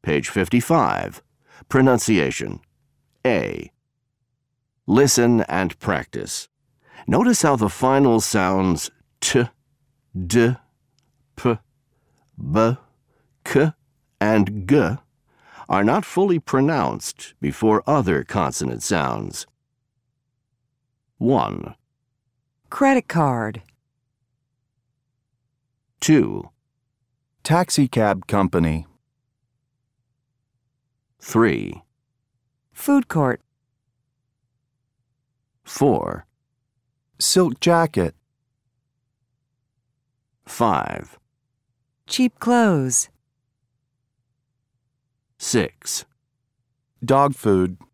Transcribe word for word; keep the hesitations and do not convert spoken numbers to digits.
Page fifty-five. Pronunciation. A. Listen and practice. Notice how the final sounds t, d, p, b, k, and g are not fully pronounced before other consonant sounds. one. Credit card. two. Taxicab company. three. Food court. four. Silk jacket. five. Cheap clothes. six. Dog food.